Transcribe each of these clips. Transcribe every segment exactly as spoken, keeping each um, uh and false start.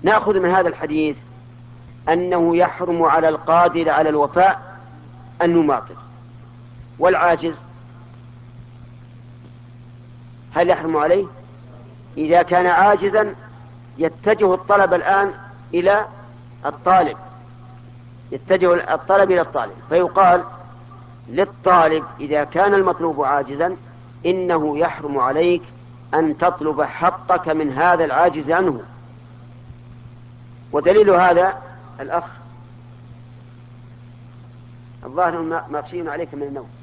نأخذ من هذا الحديث أنه يحرم على القادر على الوفاء أن يماطل، والعاجز هل يحرم عليه؟ إذا كان عاجزا يتجه الطلب الآن إلى الطالب، يتجه الطلب إلى الطالب، فيقال للطالب إذا كان المطلوب عاجزا إنه يحرم عليك أن تطلب حقك من هذا العاجز عنه. ودليل هذا الأخ الظاهر مغشي عليك من النوم.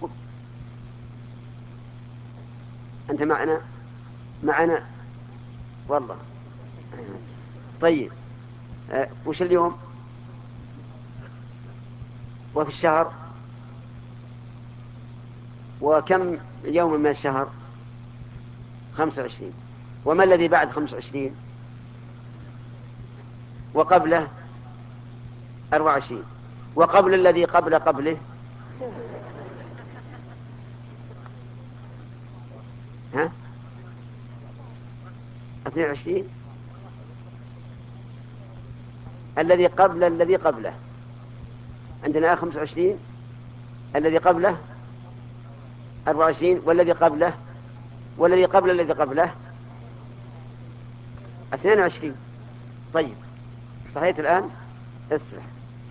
أنت معنا معنا والله. طيب أه وش اليوم وفي الشهر وكم يوم من الشهر؟ خمسة وعشرين. وما الذي بعد خمسة وعشرين وقبله؟ أربعة وعشرين. وقبل الذي قبل قبله؟ ها اثنين وعشرين. الذي قبل الذي قبله عندنا خمسة وعشرين، الذي قبله أربعة وعشرين، والذي قبله والذي قبل الذي قبله اثنين وعشرين. طيب صحيت الآن؟ اسمع.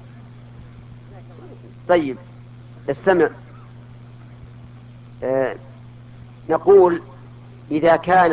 طيب استمع. آه نقول إذا كان